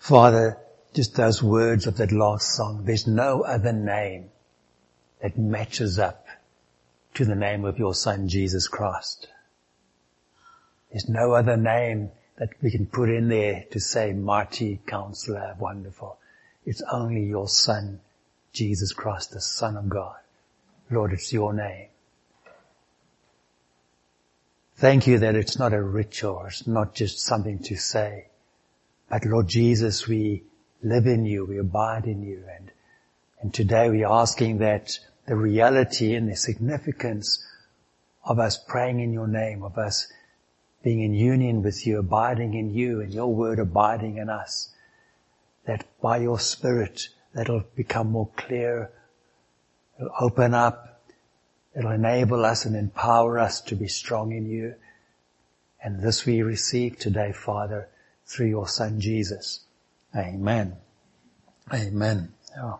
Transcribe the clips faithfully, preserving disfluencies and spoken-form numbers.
Father, just those words of that last song, there's no other name that matches up to the name of your Son, Jesus Christ. There's no other name that we can put in there to say mighty counselor, wonderful. It's only your Son, Jesus Christ, the Son of God. Lord, it's your name. Thank you that it's not a ritual, it's not just something to say. But Lord Jesus, we live in you, we abide in you. And, and today we're asking that the reality and the significance of us praying in your name, of us being in union with you, abiding in you, and your word abiding in us, that by your Spirit, that'll become more clear, it'll open up, it'll enable us and empower us to be strong in you. And this we receive today, Father, through your Son Jesus. Amen. Amen. Oh.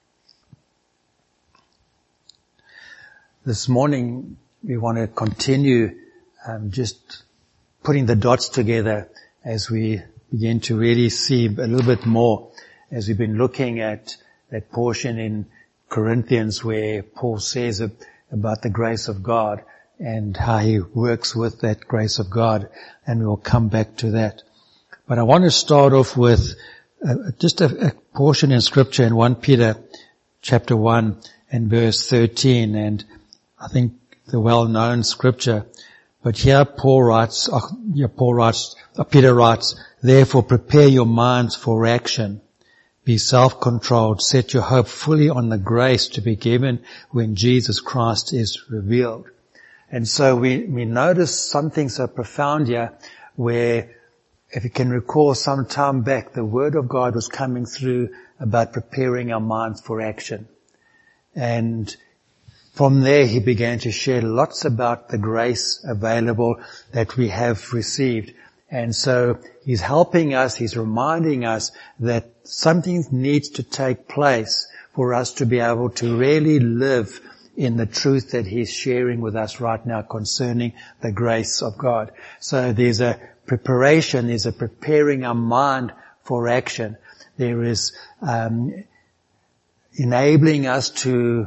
This morning we want to continue um, just putting the dots together as we begin to really see a little bit more as we've been looking at that portion in Corinthians where Paul says about the grace of God and how he works with that grace of God, and we'll come back to that. But I want to start off with uh, just a, a portion in Scripture in First Peter chapter one and verse thirteen, and I think the well-known Scripture. But here Paul writes, uh, yeah, Paul writes, uh, Peter writes, therefore prepare your minds for action. Be self-controlled. Set your hope fully on the grace to be given when Jesus Christ is revealed. And so we, we notice something so profound here where, if you can recall some time back, the Word of God was coming through about preparing our minds for action. And from there he began to share lots about the grace available that we have received. And so he's helping us, he's reminding us that something needs to take place for us to be able to really live in the truth that he's sharing with us right now concerning the grace of God. So there's a preparation, there's a preparing our mind for action. There is um, enabling us to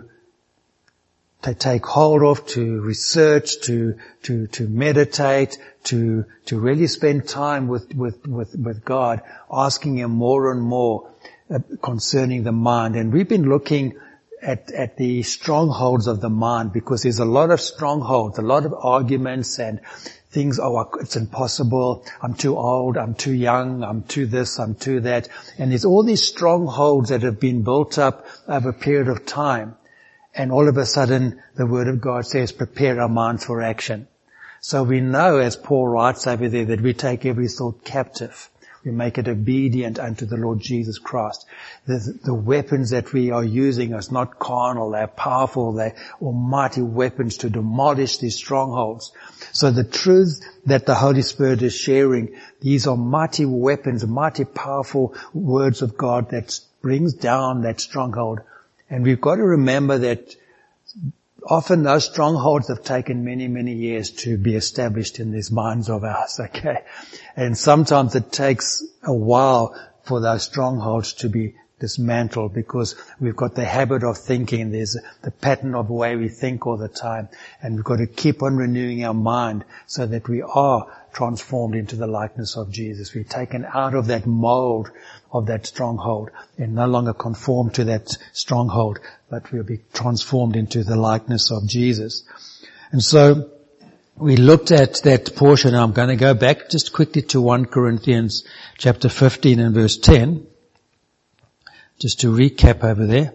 to take hold of, to research, to to to meditate, to to really spend time with with with, with God, asking him more and more uh, concerning the mind. And we've been looking at at the strongholds of the mind, because there's a lot of strongholds, a lot of arguments and things. Oh, it's impossible, I'm too old, I'm too young, I'm too this, I'm too that. And there's all these strongholds that have been built up over a period of time. And all of a sudden, the Word of God says, prepare our minds for action. So we know, as Paul writes over there, that we take every thought captive. We make it obedient unto the Lord Jesus Christ. The, the weapons that we are using are not carnal, they're powerful, they're almighty weapons to demolish these strongholds. So the truth that the Holy Spirit is sharing, these are mighty weapons, mighty powerful words of God that brings down that stronghold. And we've got to remember that often those strongholds have taken many, many years to be established in these minds of ours, okay? And sometimes it takes a while for those strongholds to be dismantled, because we've got the habit of thinking, there's the pattern of the way we think all the time, and we've got to keep on renewing our mind so that we are transformed into the likeness of Jesus. We're taken out of that mold of that stronghold and no longer conform to that stronghold, but we'll be transformed into the likeness of Jesus. And so we looked at that portion. I'm going to go back just quickly to First Corinthians chapter fifteen and verse ten, just to recap over there,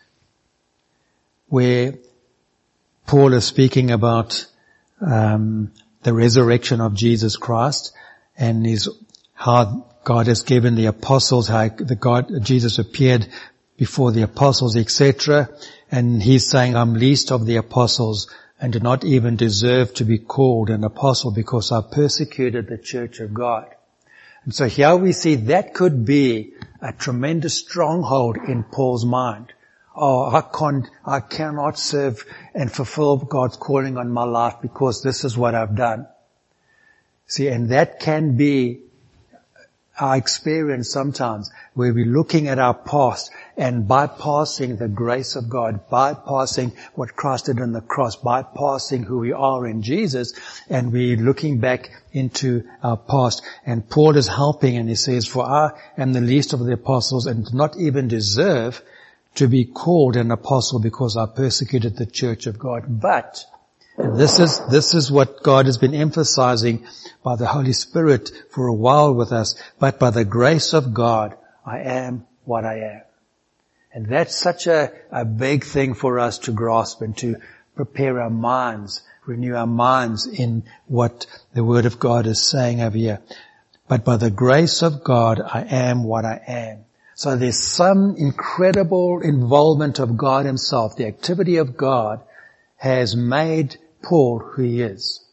where Paul is speaking about um, the resurrection of Jesus Christ, and is how God has given the apostles, how the God, Jesus appeared before the apostles, et cetera. And he's saying, I'm least of the apostles and do not even deserve to be called an apostle because I persecuted the church of God. And so here we see that could be a tremendous stronghold in Paul's mind. Oh, I can't, I cannot serve and fulfill God's calling on my life because this is what I've done. See, and that can be our experience sometimes where we're looking at our past and bypassing the grace of God, bypassing what Christ did on the cross, bypassing who we are in Jesus, and we're looking back into our past. And Paul is helping, and he says, for I am the least of the apostles and do not even deserve to be called an apostle because I persecuted the church of God. But and this is, this is what God has been emphasizing by the Holy Spirit for a while with us. But by the grace of God, I am what I am. And that's such a, a big thing for us to grasp and to prepare our minds, renew our minds in what the Word of God is saying over here. But by the grace of God, I am what I am. So there's some incredible involvement of God Himself. The activity of God has made Paul who he is.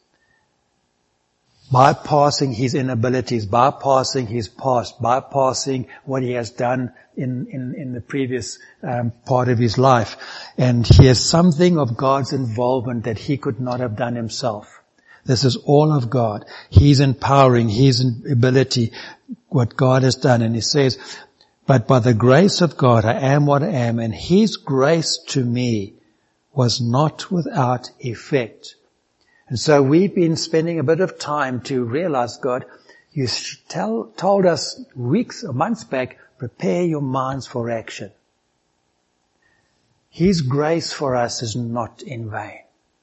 Bypassing his inabilities, bypassing his past, bypassing what he has done in, in, in the previous um, part of his life. And he has something of God's involvement that he could not have done himself. This is all of God. He's empowering his ability, what God has done. And he says, but by the grace of God, I am what I am, and His grace to me was not without effect. And so we've been spending a bit of time to realize, God, you tell, told us weeks or months back, prepare your minds for action. His grace for us is not in vain.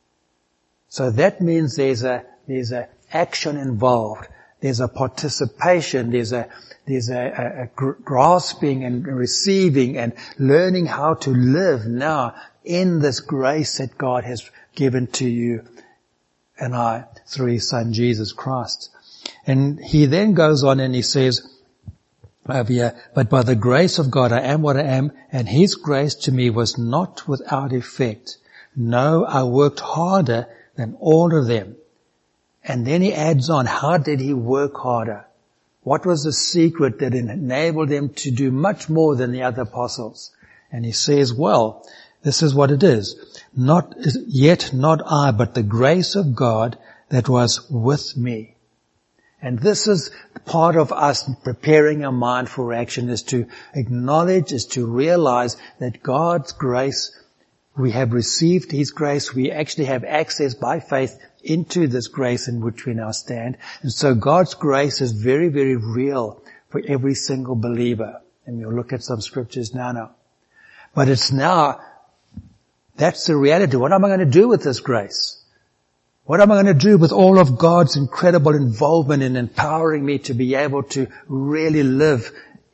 So that means there's a, there's a action involved. There's a participation. There's a, there's a, a, a grasping and receiving and learning how to live now in this grace that God has given to you and I through His Son Jesus Christ. And he then goes on and he says over here, but by the grace of God I am what I am, and His grace to me was not without effect. No, I worked harder than all of them. And then he adds on, how did he work harder? What was the secret that enabled him to do much more than the other apostles? And he says, well, this is what it is. Not yet not I, but the grace of God that was with me. And this is part of us preparing our mind for action, is to acknowledge, is to realize that God's grace, we have received His grace. We actually have access by faith into this grace in which we now stand. And so God's grace is very, very real for every single believer. And we'll look at some scriptures now now. But it's now, that's the reality. What am I going to do with this grace? What am I going to do with all of God's incredible involvement in empowering me to be able to really live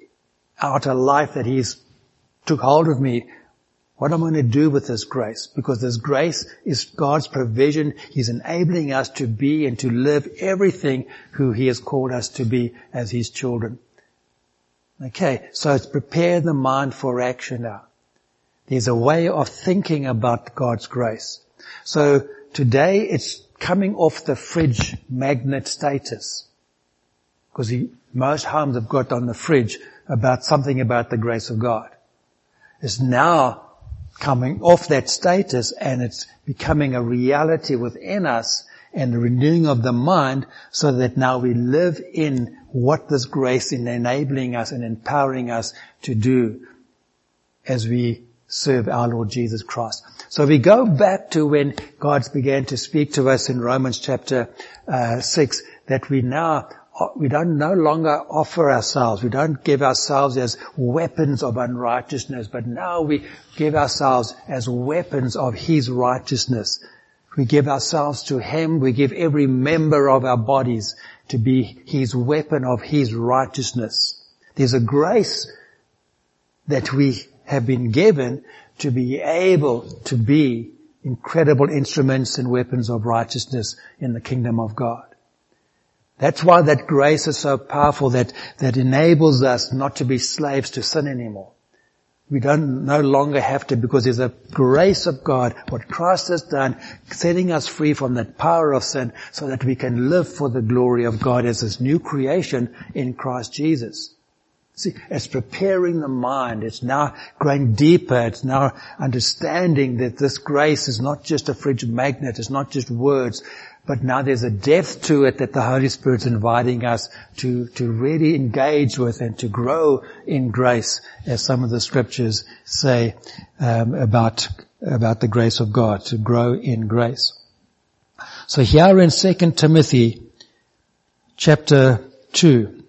out a life that He's took hold of me? What am I going to do with this grace? Because this grace is God's provision. He's enabling us to be and to live everything who He has called us to be as His children. Okay, so it's prepare the mind for action now. There's a way of thinking about God's grace. So today it's coming off the fridge magnet status. Because he, most homes have got on the fridge about something about the grace of God. It's now coming off that status, and it's becoming a reality within us and the renewing of the mind, so that now we live in what this grace is enabling us and empowering us to do as we serve our Lord Jesus Christ. So we go back to when God began to speak to us in Romans chapter uh, six, that we now we don't no longer offer ourselves. We don't give ourselves as weapons of unrighteousness, but now we give ourselves as weapons of His righteousness. We give ourselves to Him. We give every member of our bodies to be His weapon of His righteousness. There's a grace that we have been given to be able to be incredible instruments and weapons of righteousness in the kingdom of God. That's why that grace is so powerful, that, that enables us not to be slaves to sin anymore. We don't no longer have to, because there's a grace of God, what Christ has done, setting us free from that power of sin, so that we can live for the glory of God as this new creation in Christ Jesus. See, it's preparing the mind. It's now going deeper. It's now understanding that this grace is not just a fridge magnet. It's not just words, but now there's a depth to it that the Holy Spirit's inviting us to, to really engage with and to grow in grace, as some of the scriptures say um, about, about the grace of God, to grow in grace. So here in Second Timothy chapter two,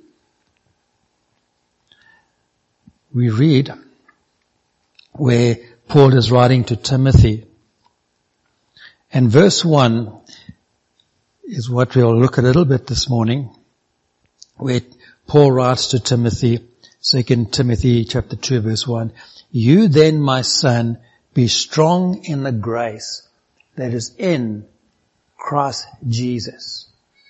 we read where Paul is writing to Timothy. And verse one is what we'll look at a little bit this morning, where Paul writes to Timothy, Second Timothy chapter two verse one, "You then, my son, be strong in the grace that is in Christ Jesus."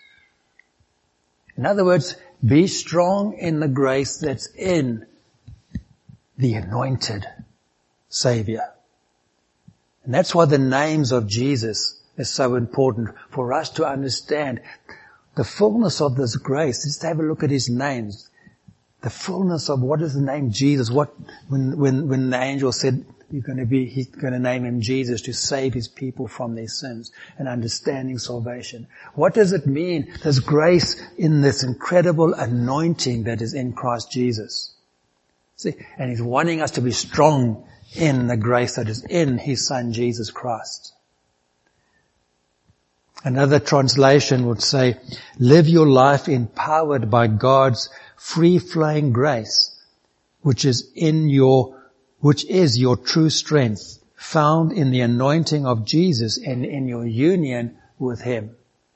In other words, be strong in the grace that's in the anointed Savior. And that's why the names of Jesus is so important for us to understand the fullness of this grace. Just have a look at His names. The fullness of what is the name Jesus. What, when, when, when the angel said, you're going to be, He's going to name Him Jesus to save His people from their sins and understanding salvation. What does it mean? There's grace in this incredible anointing that is in Christ Jesus. See, and He's wanting us to be strong in the grace that is in His Son Jesus Christ. Another translation would say, live your life empowered by God's free-flowing grace, which is in your, which is your true strength, found in the anointing of Jesus and in your union with Him.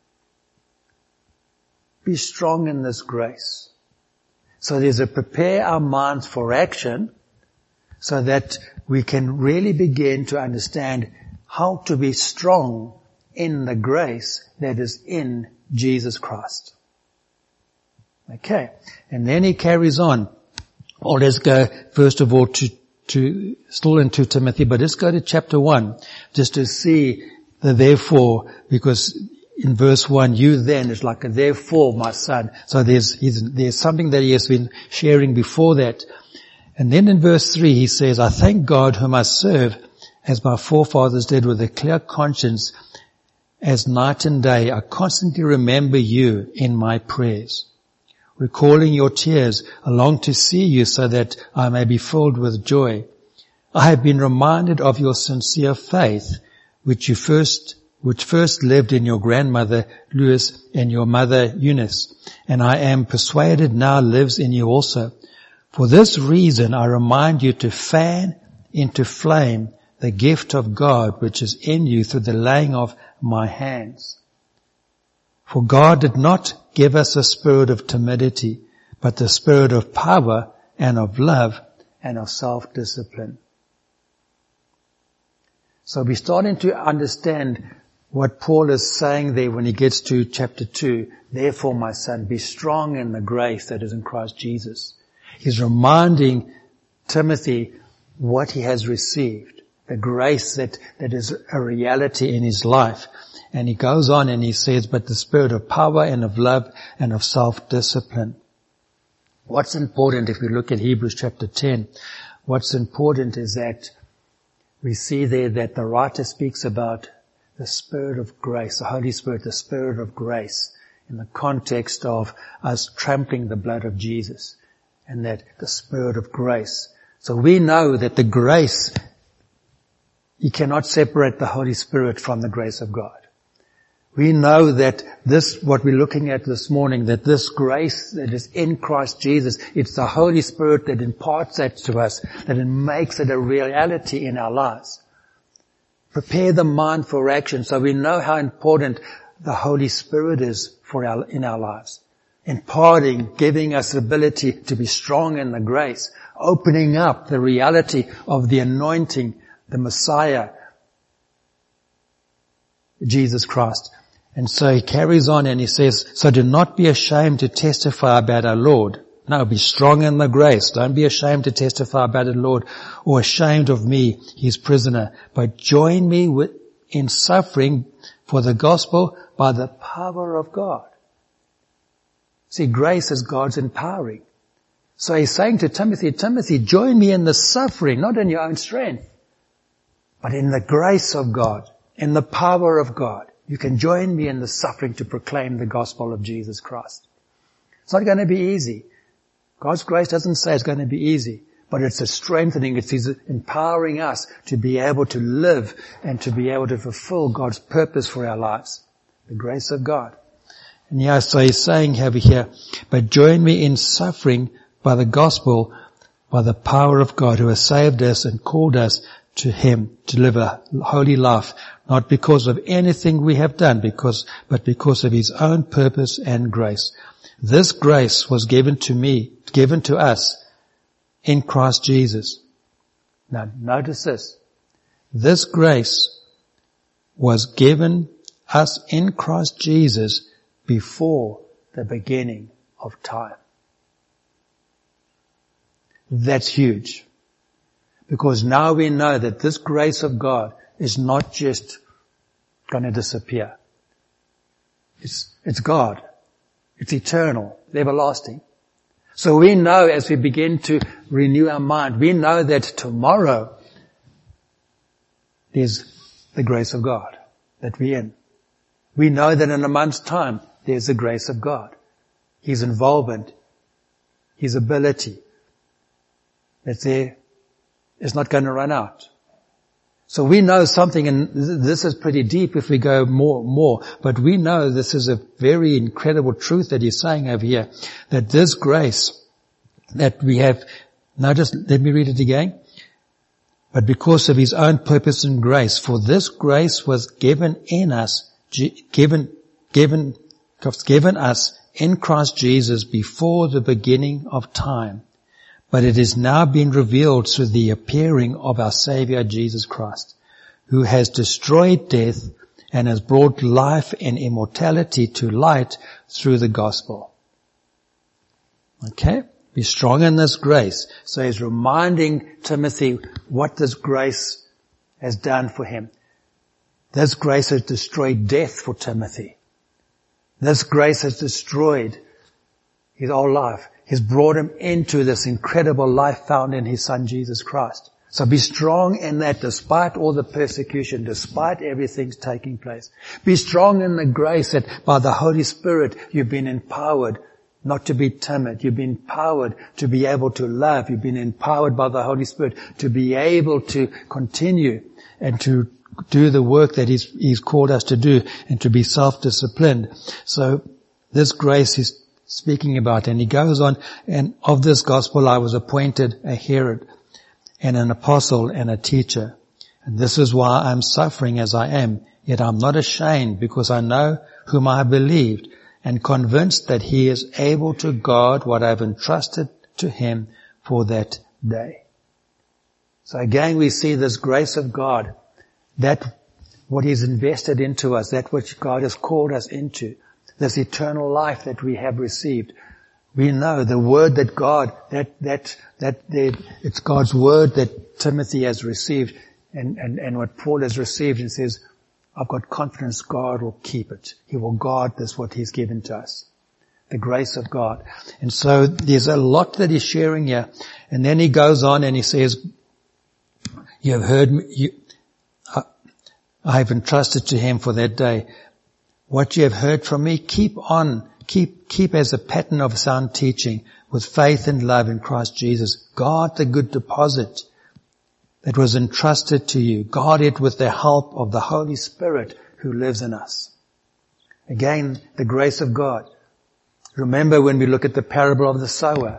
Be strong in this grace. So there's a prepare our minds for action, so that we can really begin to understand how to be strong in the grace that is in Jesus Christ. Okay. And then he carries on. Well, let's go first of all to, to, still into Timothy, but let's go to chapter one, just to see the therefore, because in verse one, you then is like a therefore, my son. So there's, there's something that he has been sharing before that. And then in verse three he says, I thank God whom I serve as my forefathers did with a clear conscience, as night and day I constantly remember you in my prayers, recalling your tears. I long to see you so that I may be filled with joy. I have been reminded of your sincere faith, which you first, which first lived in your grandmother Lois and your mother Eunice, and I am persuaded now lives in you also. For this reason I remind you to fan into flame the gift of God which is in you through the laying of my hands. For God did not give us a spirit of timidity, but the spirit of power and of love and of self-discipline. So we're starting to understand what Paul is saying there when he gets to chapter two. Therefore, my son, be strong in the grace that is in Christ Jesus. He's reminding Timothy what he has received, the grace that, that is a reality in his life. And he goes on and he says, but the spirit of power and of love and of self-discipline. What's important if we look at Hebrews chapter ten, what's important is that we see there that the writer speaks about the Spirit of grace, the Holy Spirit, the Spirit of grace, in the context of us trampling the blood of Jesus, and that the Spirit of grace. So we know that the grace, you cannot separate the Holy Spirit from the grace of God. We know that this, what we're looking at this morning, that this grace that is in Christ Jesus, it's the Holy Spirit that imparts that to us, that it makes it a reality in our lives. Prepare the mind for action, so we know how important the Holy Spirit is for our, in our lives. Imparting, giving us the ability to be strong in the grace, opening up the reality of the anointing, the Messiah, Jesus Christ. And so he carries on and he says, so do not be ashamed to testify about our Lord. No, be strong in the grace. Don't be ashamed to testify about the Lord, or ashamed of me, his prisoner, but join me with, in suffering for the gospel by the power of God. See, grace is God's empowering. So he's saying to Timothy, Timothy, join me in the suffering, not in your own strength, but in the grace of God, in the power of God. You can join me in the suffering to proclaim the gospel of Jesus Christ. It's not going to be easy. God's grace doesn't say it's going to be easy, but it's a strengthening. It's empowering us to be able to live and to be able to fulfill God's purpose for our lives. The grace of God. And yeah, so he's saying over here, but join me in suffering by the gospel, by the power of God who has saved us and called us to him to live a holy life, not because of anything we have done, because, but because of his own purpose and grace. This grace was given to me, given to us in Christ Jesus. Now notice this. This grace was given us in Christ Jesus before the beginning of time. That's huge. Because now we know that this grace of God is not just going to disappear. It's, it's God. It's eternal, everlasting. So we know as we begin to renew our mind, we know that tomorrow there's the grace of God that we're in. We know that in a month's time there's the grace of God. His involvement, His ability that's there is not going to run out. So we know something, and this is pretty deep if we go more, more, but we know this is a very incredible truth that he's saying over here, that this grace that we have, now just let me read it again. But because of his own purpose and grace, for this grace was given in us, given, given, given us in Christ Jesus before the beginning of time. But it is now been revealed through the appearing of our Savior Jesus Christ, who has destroyed death and has brought life and immortality to light through the gospel. Okay? Be strong in this grace. So he's reminding Timothy what this grace has done for him. This grace has destroyed death for Timothy. This grace has destroyed his old life. He's brought him into this incredible life found in his Son Jesus Christ. So be strong in that despite all the persecution, despite everything taking place. Be strong in the grace that by the Holy Spirit you've been empowered not to be timid. You've been empowered to be able to love. You've been empowered by the Holy Spirit to be able to continue and to do the work that He's, He's called us to do and to be self-disciplined. So this grace is speaking about, and he goes on, and of this gospel I was appointed a herald and an apostle and a teacher. And this is why I'm suffering as I am, yet I'm not ashamed, because I know whom I believed and convinced that he is able to guard what I've entrusted to him for that day. So again we see this grace of God, that what he's invested into us, that which God has called us into, this eternal life that we have received. We know the word that God, that, that, that, that it's God's word that Timothy has received and, and, and what Paul has received, and says, I've got confidence God will keep it. He will guard this, what he's given to us. The grace of God. And so there's a lot that he's sharing here. And then he goes on and he says, you have heard me, you, I, I have entrusted to him for that day. What you have heard from me, keep on, keep, keep as a pattern of sound teaching with faith and love in Christ Jesus. Guard the good deposit that was entrusted to you. Guard it with the help of the Holy Spirit who lives in us. Again, the grace of God. Remember when we look at the parable of the sower,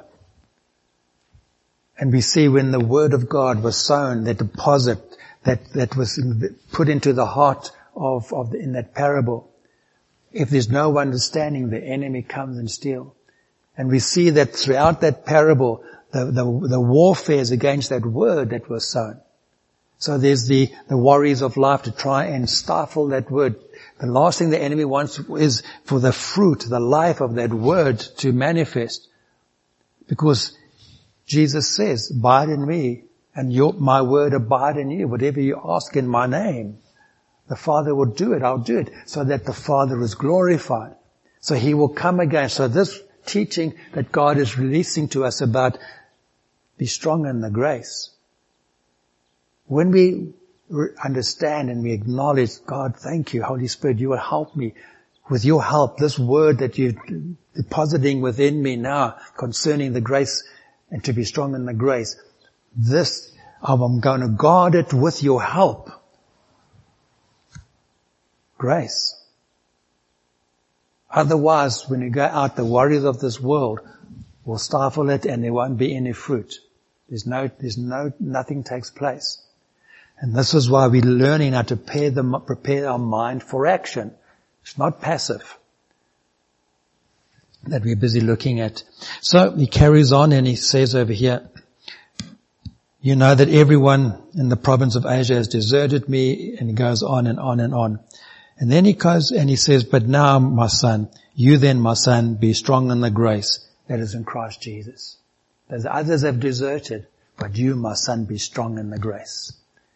and we see when the word of God was sown, that deposit that, that was put into the heart of, of the, in that parable. If there's no understanding, the enemy comes and steals. And we see that throughout that parable, the, the, the warfare is against that word that was sown. So there's the, the worries of life to try and stifle that word. The last thing the enemy wants is for the fruit, the life of that word to manifest. Because Jesus says, abide in me and your, my word abide in you. Whatever you ask in my name, the Father will do it. I'll do it so that the Father is glorified. So He will come again. So this teaching that God is releasing to us about be strong in the grace. When we understand and we acknowledge, God, thank you, Holy Spirit, you will help me. With your help, this word that you're depositing within me now concerning the grace and to be strong in the grace, this, I'm going to guard it with your help. Grace. Otherwise, when you go out, the worries of this world will stifle it and there won't be any fruit. There's no, there's no, nothing takes place. And this is why we're learning how to prepare, the, prepare our mind for action. It's not passive that we're busy looking at. So he carries on and he says over here, you know that everyone in the province of Asia has deserted me, and he goes on and on and on. And then he goes and he says, but now, my son, you then, my son, be strong in the grace that is in Christ Jesus. As others have deserted, but you, my son, be strong in the grace.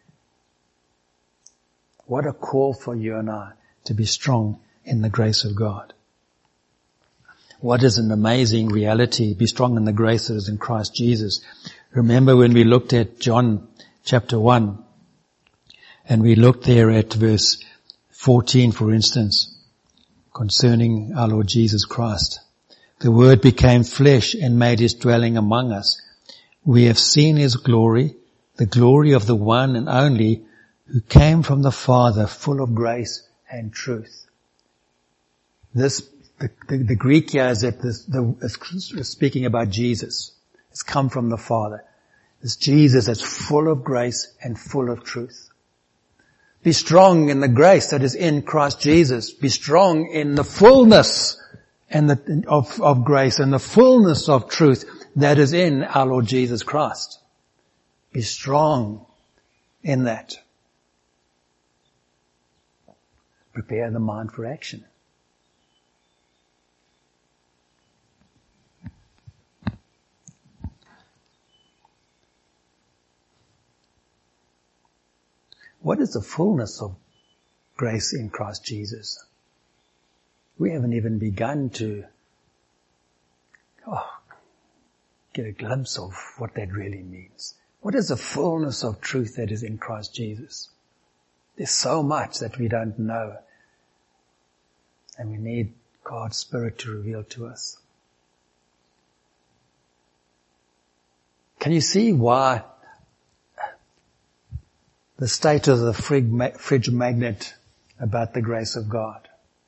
What a call for you and I to be strong in the grace of God. What is an amazing reality, be strong in the grace that is in Christ Jesus. Remember when we looked at John chapter one, and we looked there at verse fourteen, for instance, concerning our Lord Jesus Christ. The Word became flesh and made His dwelling among us. We have seen His glory, the glory of the one and only who came from the Father, full of grace and truth. This, the, the, the Greek here is that this, the, is speaking about Jesus. It's come from the Father. It's Jesus that's full of grace and full of truth. Be strong in the grace that is in Christ Jesus. Be strong in the fullness and the, of, of grace and the fullness of truth that is in our Lord Jesus Christ. Be strong in that. Prepare the mind for action. What is the fullness of grace in Christ Jesus? We haven't even begun to oh, get a glimpse of what that really means. What is the fullness of truth that is in Christ Jesus? There's so much that we don't know, and we need God's Spirit to reveal to us. Can you see why the state of the fridge magnet about the grace of God?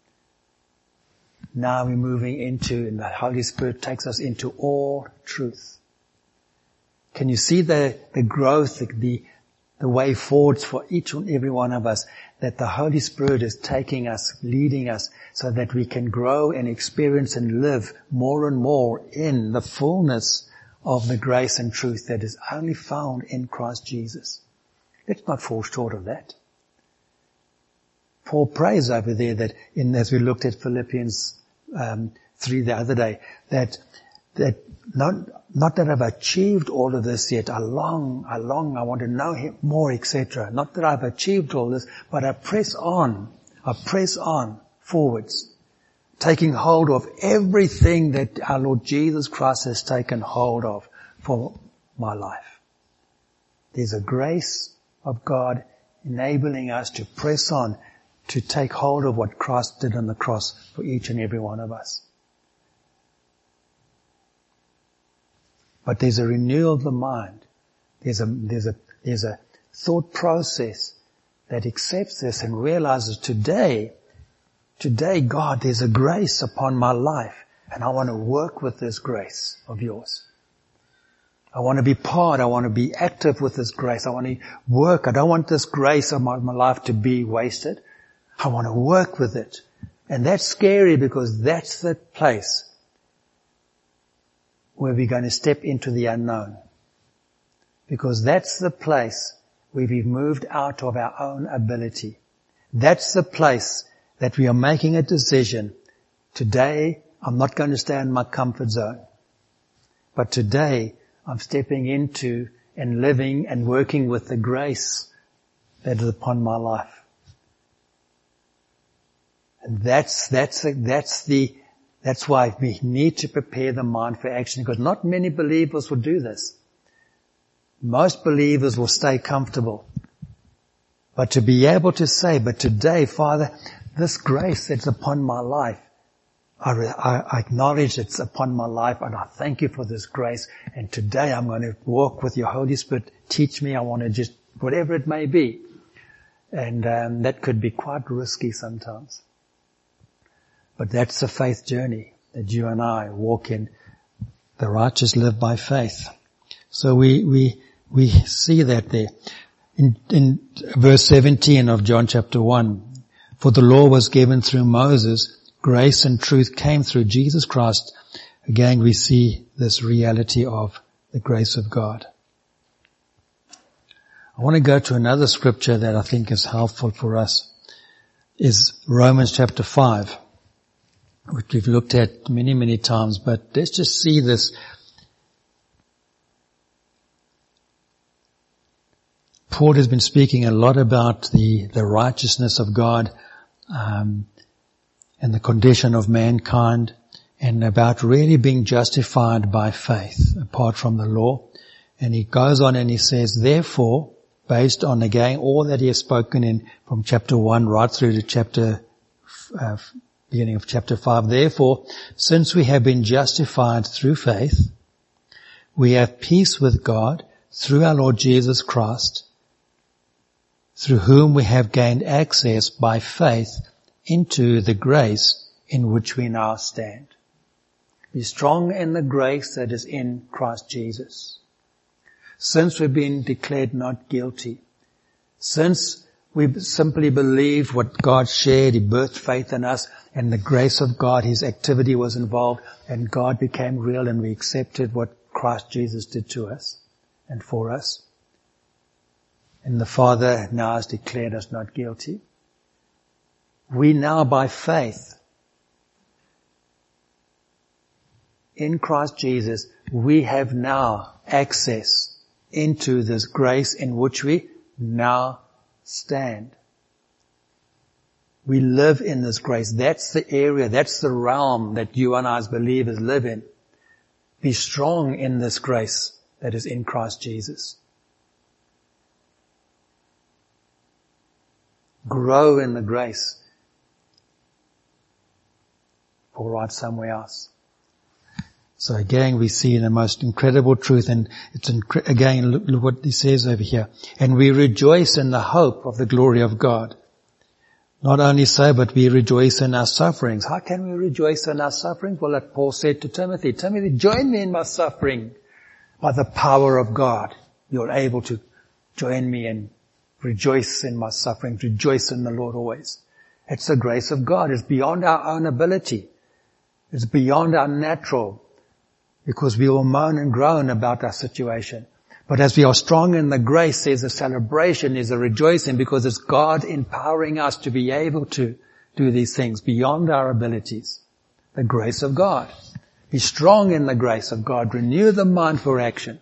Now we're moving into, and the Holy Spirit takes us into all truth. Can you see the, the growth, the, the way forwards for each and every one of us, that the Holy Spirit is taking us, leading us, so that we can grow and experience and live more and more in the fullness of the grace and truth that is only found in Christ Jesus. Let's not fall short of that. Paul prays over there that, in, as we looked at Philippians um, three the other day, that that not not that I've achieved all of this yet. I long, I long, I want to know Him more, et cetera. Not that I've achieved all this, but I press on. I press on forwards, taking hold of everything that our Lord Jesus Christ has taken hold of for my life. There's a grace of God enabling us to press on, to take hold of what Christ did on the cross for each and every one of us. But there's a renewal of the mind. There's a, there's a, there's a thought process that accepts this and realizes today, today, God, there's a grace upon my life, and I want to work with this grace of yours. I want to be part, I want to be active with this grace. I want to work. I don't want this grace of my, my life to be wasted. I want to work with it. And that's scary, because that's the place where we're going to step into the unknown. Because that's the place where we've moved out of our own ability. That's the place that we are making a decision. Today, I'm not going to stay in my comfort zone. But today, I'm stepping into and living and working with the grace that is upon my life. And that's, that's, that's the, that's why we need to prepare the mind for action, because not many believers will do this. Most believers will stay comfortable. But to be able to say, but today, Father, this grace that's upon my life, I, re- I acknowledge it's upon my life, and I thank you for this grace. And today I'm going to walk with your Holy Spirit. Teach me. I want to just, whatever it may be. And um, that could be quite risky sometimes. But that's the faith journey that you and I walk in. The righteous live by faith. So we we we see that there. In, in verse seventeen of John chapter one, for the law was given through Moses, grace and truth came through Jesus Christ. Again, we see this reality of the grace of God. I want to go to another scripture that I think is helpful for us, is Romans chapter five, which we've looked at many, many times, but let's just see this. Paul has been speaking a lot about the, the righteousness of God, um, and the condition of mankind, and about really being justified by faith apart from the law. And he goes on and he says, therefore, based on again all that he has spoken in from chapter one right through to chapter, uh, beginning of chapter five, therefore, since we have been justified through faith, we have peace with God through our Lord Jesus Christ, through whom we have gained access by faith into the grace in which we now stand. Be strong in the grace that is in Christ Jesus. Since we've been declared not guilty, since we simply believe what God shared, He birthed faith in us, and the grace of God, His activity was involved, and God became real, and we accepted what Christ Jesus did to us and for us. And the Father now has declared us not guilty. We now, by faith in Christ Jesus, we have now access into this grace in which we now stand. We live in this grace. That's the area, that's the realm that you and I as believers live in. Be strong in this grace that is in Christ Jesus. Grow in the grace. Or right somewhere else. So again, we see the most incredible truth, and it's incre- again, look, look what he says over here. And we rejoice in the hope of the glory of God. Not only so, but we rejoice in our sufferings. How can we rejoice in our sufferings? Well, like Paul said to Timothy, Timothy, join me in my suffering. By the power of God, you're able to join me and rejoice in my suffering. Rejoice in the Lord always. It's the grace of God. It's beyond our own ability. It's beyond our natural, because we will moan and groan about our situation. But as we are strong in the grace, there's a celebration, there's a rejoicing, because it's God empowering us to be able to do these things beyond our abilities. The grace of God. Be strong in the grace of God. Renew the mind for action.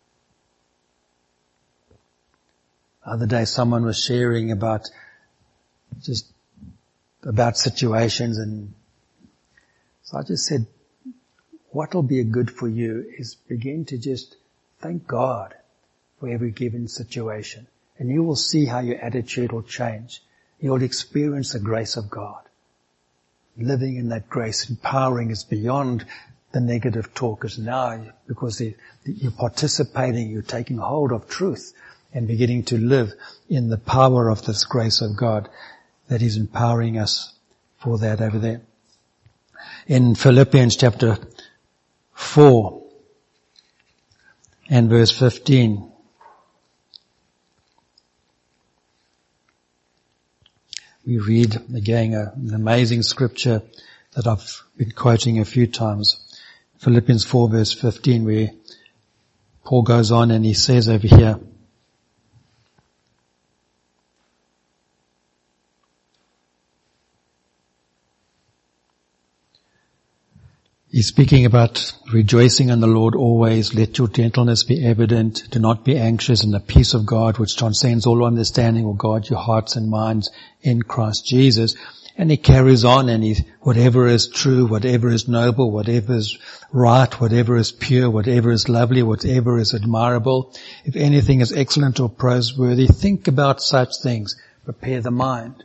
The other day someone was sharing about just about situations, and so I just said, what will be good for you is begin to just thank God for every given situation. And you will see how your attitude will change. You'll experience the grace of God. Living in that grace, empowering is beyond the negative talk is now, because the, the, you're participating, you're taking hold of truth and beginning to live in the power of this grace of God that is empowering us for that over there. In Philippians chapter four and verse fifteen, we read again a, an amazing scripture that I've been quoting a few times. Philippians four verse fifteen, where Paul goes on and he says over here, he's speaking about rejoicing in the Lord always. Let your gentleness be evident. Do not be anxious, and the peace of God, which transcends all understanding, will guard your hearts and minds in Christ Jesus. And he carries on, and he, whatever is true, whatever is noble, whatever is right, whatever is pure, whatever is lovely, whatever is admirable, if anything is excellent or praiseworthy, think about such things. Prepare the mind.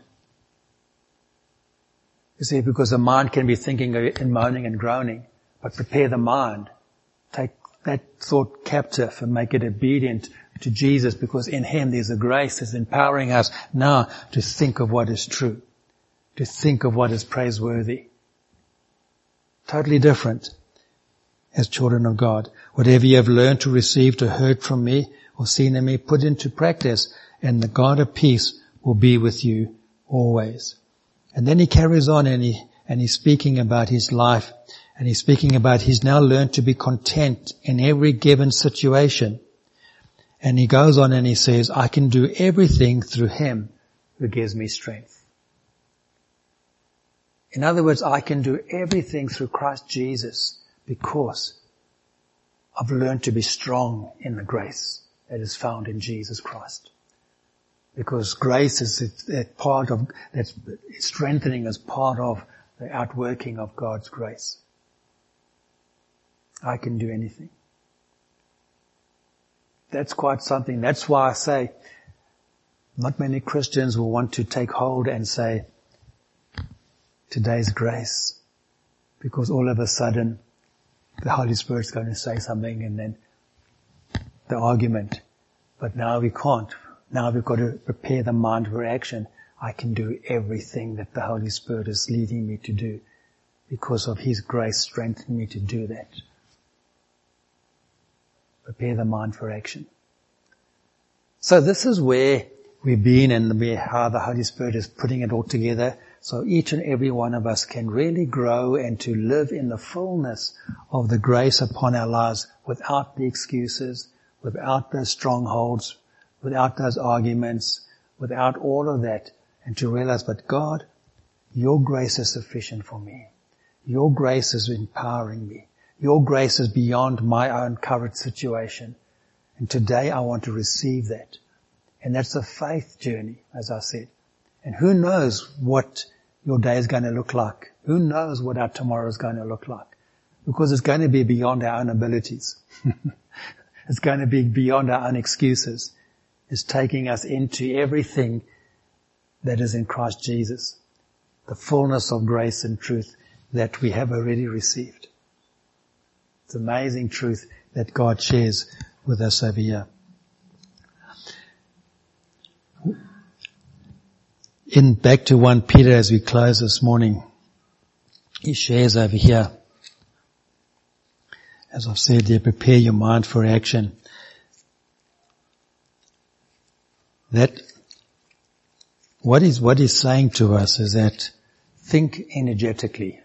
You see, because the mind can be thinking and moaning and groaning, but prepare the mind. Take that thought captive and make it obedient to Jesus, because in Him there's a grace that's empowering us now to think of what is true, to think of what is praiseworthy. Totally different as children of God. Whatever you have learned to receive, to heard from me or seen in me, put into practice, and the God of peace will be with you always. And then he carries on, and he, and he's speaking about his life, and he's speaking about he's now learned to be content in every given situation. And he goes on and he says, I can do everything through Him who gives me strength. In other words, I can do everything through Christ Jesus because I've learned to be strong in the grace that is found in Jesus Christ. Because grace is that part of, that's strengthening as part of the outworking of God's grace. I can do anything. That's quite something. That's why I say not many Christians will want to take hold and say, today's grace. Because all of a sudden the Holy Spirit's going to say something, and then the argument. But now we can't. Now we've got to prepare the mind for action. I can do everything that the Holy Spirit is leading me to do because of His grace strengthening me to do that. Prepare the mind for action. So this is where we've been, and where how the Holy Spirit is putting it all together, so each and every one of us can really grow and to live in the fullness of the grace upon our lives without the excuses, without the strongholds, without those arguments, without all of that, and to realize, but God, your grace is sufficient for me. Your grace is empowering me. Your grace is beyond my own current situation. And today I want to receive that. And that's a faith journey, as I said. And who knows what your day is going to look like? Who knows what our tomorrow is going to look like? Because it's going to be beyond our own abilities. It's going to be beyond our own excuses. It's taking us into everything that is in Christ Jesus. The fullness of grace and truth that we have already received. It's amazing truth that God shares with us over here. In back to First Peter as we close this morning, he shares over here, as I've said there, prepare your mind for action. That what is what he's saying to us is that think energetically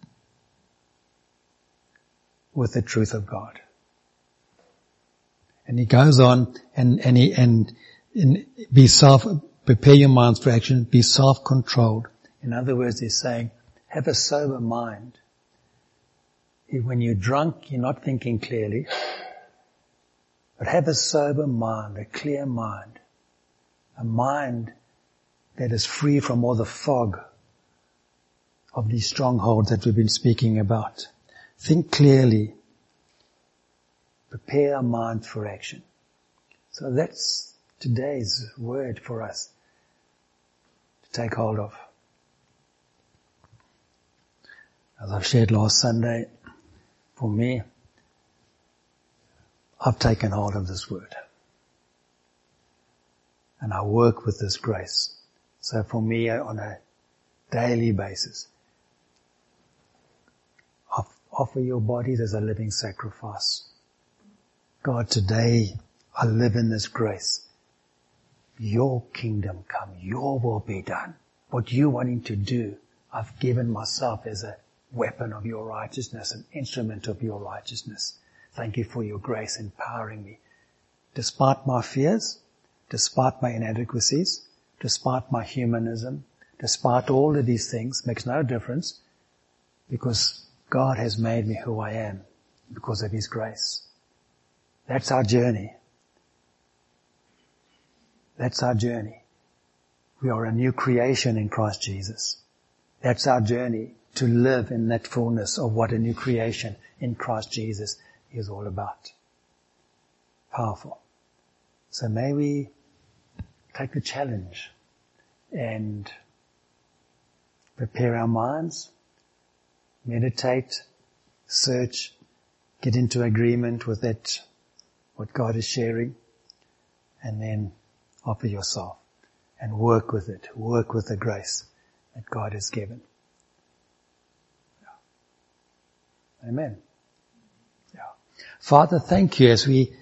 with the truth of God. And he goes on and and he and, and be self prepare your minds for action, be self-controlled. In other words, he's saying, have a sober mind. When you're drunk, you're not thinking clearly, but have a sober mind, a clear mind, a mind that is free from all the fog of these strongholds that we've been speaking about. Think clearly. Prepare our mind for action. So that's today's word for us to take hold of. As I've shared last Sunday, for me, I've taken hold of this word. And I work with this grace. So for me, on a daily basis, offer your bodies as a living sacrifice. God, today I live in this grace. Your kingdom come, your will be done. What you wanting to do, I've given myself as a weapon of your righteousness, an instrument of your righteousness. Thank you for your grace empowering me. Despite my fears, despite my inadequacies, despite my humanism, despite all of these things, makes no difference, because God has made me who I am because of His grace. That's our journey. That's our journey. We are a new creation in Christ Jesus. That's our journey, to live in that fullness of what a new creation in Christ Jesus is all about. Powerful. So may we take the challenge and prepare our minds, meditate, search, get into agreement with that, what God is sharing, and then offer yourself and work with it, work with the grace that God has given. Yeah. Amen. Yeah. Father, thank you as we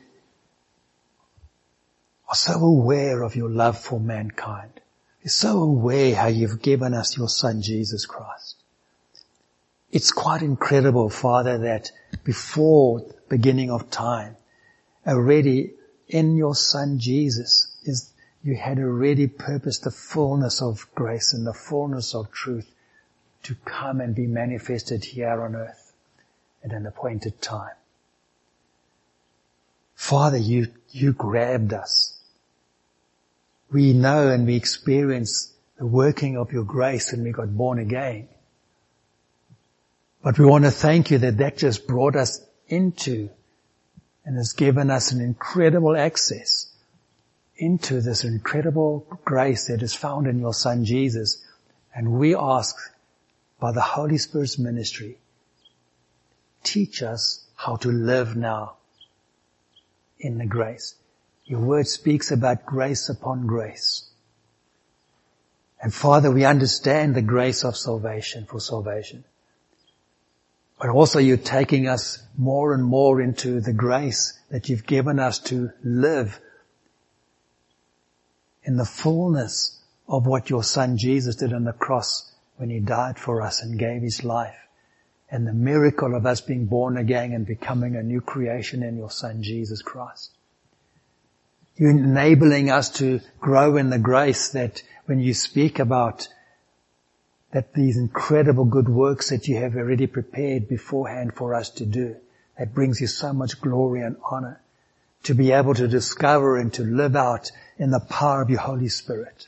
are so aware of your love for mankind. We're so aware how you've given us your Son, Jesus Christ. It's quite incredible, Father, that before the beginning of time, already in your Son, Jesus, is you had already purposed the fullness of grace and the fullness of truth to come and be manifested here on earth at an appointed time. Father, you, you grabbed us. We know and we experience the working of your grace when we got born again. But we want to thank you that that just brought us into and has given us an incredible access into this incredible grace that is found in your Son Jesus. And we ask, by the Holy Spirit's ministry, teach us how to live now in the grace. Your word speaks about grace upon grace. And Father, we understand the grace of salvation for salvation. But also you're taking us more and more into the grace that you've given us to live in the fullness of what your Son Jesus did on the cross when he died for us and gave his life. And the miracle of us being born again and becoming a new creation in your Son Jesus Christ. You're enabling us to grow in the grace that when you speak about that these incredible good works that you have already prepared beforehand for us to do, that brings you so much glory and honor, to be able to discover and to live out in the power of your Holy Spirit.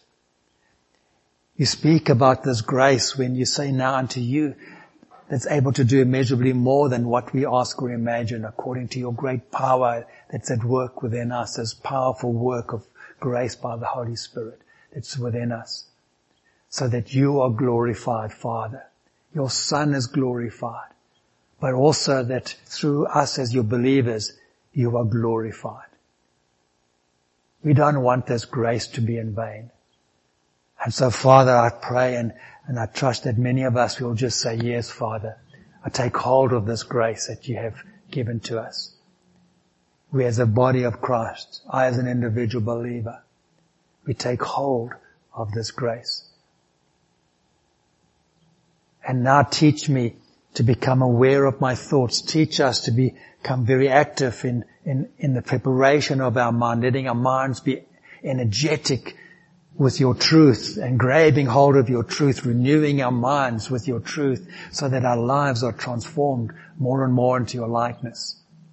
You speak about this grace when you say now unto you, that's able to do immeasurably more than what we ask or imagine, according to your great power that's at work within us, this powerful work of grace by the Holy Spirit that's within us, so that you are glorified, Father. Your Son is glorified, but also that through us as your believers, you are glorified. We don't want this grace to be in vain. And so, Father, I pray and And I trust that many of us will just say, yes, Father, I take hold of this grace that you have given to us. We as a body of Christ, I as an individual believer, we take hold of this grace. And now teach me to become aware of my thoughts. Teach us to become very active in, in, in the preparation of our mind, letting our minds be energetic with your truth and grabbing hold of your truth, renewing our minds with your truth so that our lives are transformed more and more into your likeness.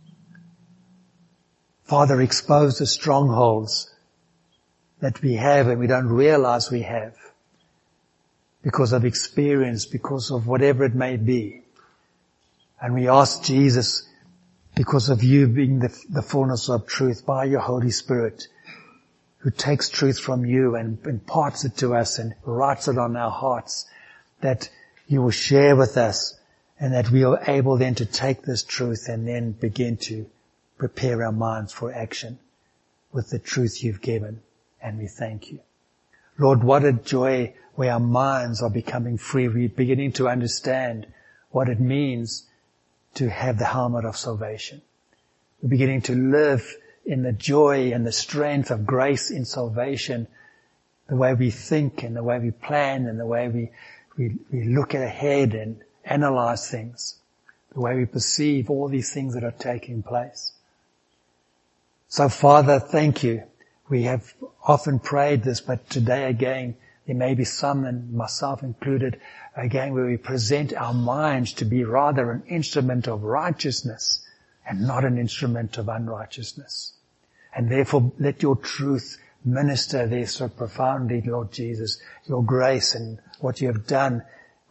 Father, expose the strongholds that we have and we don't realize we have because of experience, because of whatever it may be. And we ask Jesus, because of you being the, the fullness of truth by your Holy Spirit, who takes truth from you and imparts it to us and writes it on our hearts, that you will share with us and that we are able then to take this truth and then begin to prepare our minds for action with the truth you've given. And we thank you. Lord, what a joy where our minds are becoming free. We're beginning to understand what it means to have the helmet of salvation. We're beginning to live in the joy and the strength of grace in salvation, the way we think and the way we plan and the way we, we, we look ahead and analyze things, the way we perceive all these things that are taking place. So Father, thank you. We have often prayed this, but today again, there may be some, and myself included, again, where we present our minds to be rather an instrument of righteousness and not an instrument of unrighteousness. And therefore, let your truth minister there so profoundly, Lord Jesus, your grace and what you have done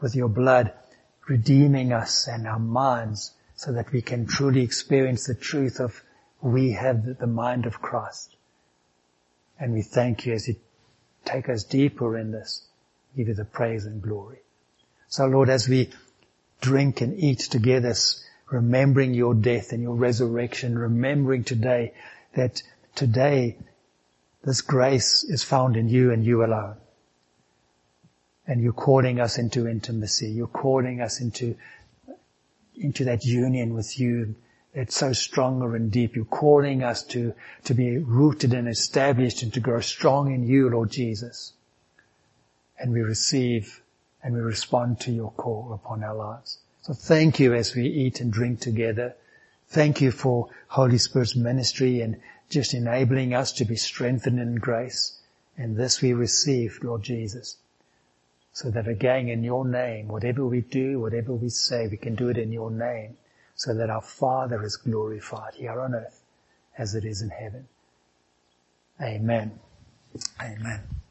with your blood, redeeming us and our minds so that we can truly experience the truth of we have the mind of Christ. And we thank you as you take us deeper in this, give you the praise and glory. So Lord, as we drink and eat together, remembering your death and your resurrection, remembering today that today this grace is found in you and you alone. And you're calling us into intimacy. You're calling us into, into that union with you. It's so stronger and deep. You're calling us to, to be rooted and established and to grow strong in you, Lord Jesus. And we receive and we respond to your call upon our lives. So thank you as we eat and drink together. Thank you for Holy Spirit's ministry and just enabling us to be strengthened in grace. And this we receive, Lord Jesus. So that again in your name, whatever we do, whatever we say, we can do it in your name. So that our Father is glorified here on earth as it is in heaven. Amen. Amen.